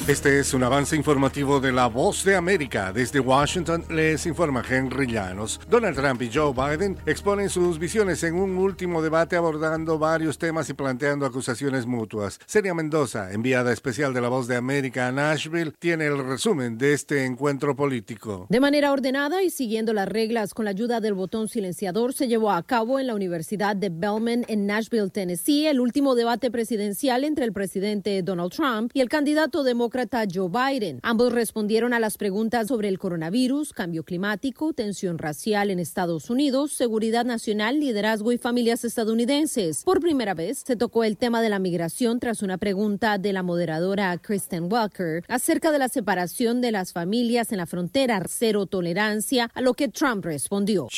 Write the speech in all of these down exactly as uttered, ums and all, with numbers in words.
Este es un avance informativo de La Voz de América. Desde Washington les informa Henry Llanos. Donald Trump y Joe Biden exponen sus visiones en un último debate abordando varios temas y planteando acusaciones mutuas. Celia Mendoza, enviada especial de La Voz de América a Nashville, tiene el resumen de este encuentro político. De manera ordenada y siguiendo las reglas con la ayuda del botón silenciador, se llevó a cabo en la Universidad de Belmont en Nashville, Tennessee, el último debate presidencial entre el presidente Donald Trump y el candidato demócrata Joe Biden. Ambos respondieron a las preguntas sobre el coronavirus, cambio climático, tensión racial en Estados Unidos, seguridad nacional, liderazgo y familias estadounidenses. Por primera vez se tocó el tema de la migración tras una pregunta de la moderadora Kristen Welker acerca de la separación de las familias en la frontera, cero tolerancia, a lo que Trump respondió.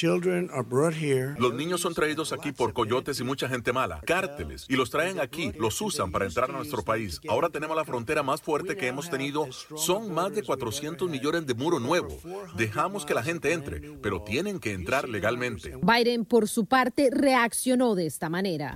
Los niños son traídos aquí por coyotes y mucha gente mala, cárteles, y los traen aquí, los usan para entrar a nuestro país. Ahora tenemos la frontera más fuerte que hemos tenido. Son más de cuatrocientos millones de muro nuevo. Dejamos que la gente entre, pero tienen que entrar legalmente. Biden, por su parte, reaccionó de esta manera.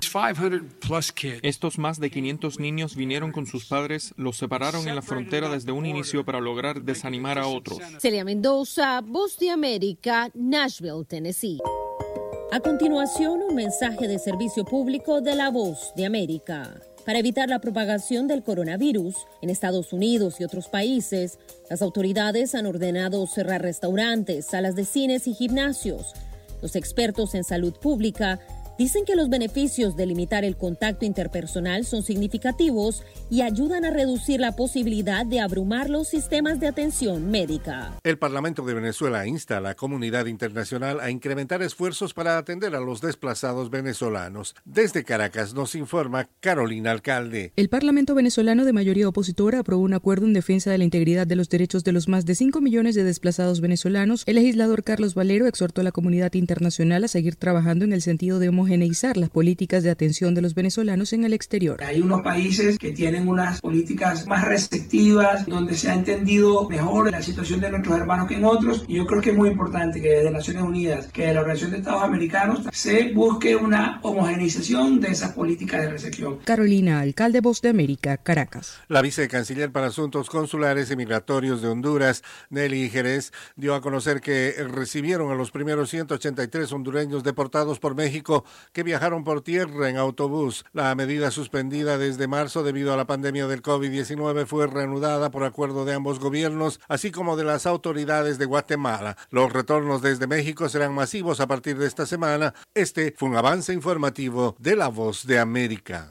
Estos más de quinientos niños vinieron con sus padres, los separaron en la frontera desde un inicio para lograr desanimar a otros. Celia Mendoza, Voz de América, Nashville, Tennessee. A continuación, un mensaje de servicio público de La Voz de América. Para evitar la propagación del coronavirus en Estados Unidos y otros países, las autoridades han ordenado cerrar restaurantes, salas de cines y gimnasios. Los expertos en salud pública dicen que los beneficios de limitar el contacto interpersonal son significativos y ayudan a reducir la posibilidad de abrumar los sistemas de atención médica. El Parlamento de Venezuela insta a la comunidad internacional a incrementar esfuerzos para atender a los desplazados venezolanos. Desde Caracas nos informa Carolina Alcalde. El Parlamento venezolano de mayoría opositora aprobó un acuerdo en defensa de la integridad de los derechos de los más de cinco millones de desplazados venezolanos. El legislador Carlos Valero exhortó a la comunidad internacional a seguir trabajando en el sentido de homogeneizar las políticas de atención de los venezolanos en el exterior. Hay unos países que tienen unas políticas más restrictivas, donde se ha entendido mejor la situación de nuestros hermanos que en otros, y yo creo que es muy importante que desde Naciones Unidas, que de la Organización de Estados Americanos, se busque una homogeneización de esas políticas de recepción. Carolina Alcalde, Voz de América, Caracas. La vicecanciller para Asuntos Consulares y Migratorios de Honduras, Nelly Jerez, dio a conocer que recibieron a los primeros ciento ochenta y tres hondureños deportados por México que viajaron por tierra en autobús. La medida suspendida desde marzo debido a la pandemia del COVID diecinueve fue reanudada por acuerdo de ambos gobiernos, así como de las autoridades de Guatemala. Los retornos desde México serán masivos a partir de esta semana. Este fue un avance informativo de La Voz de América.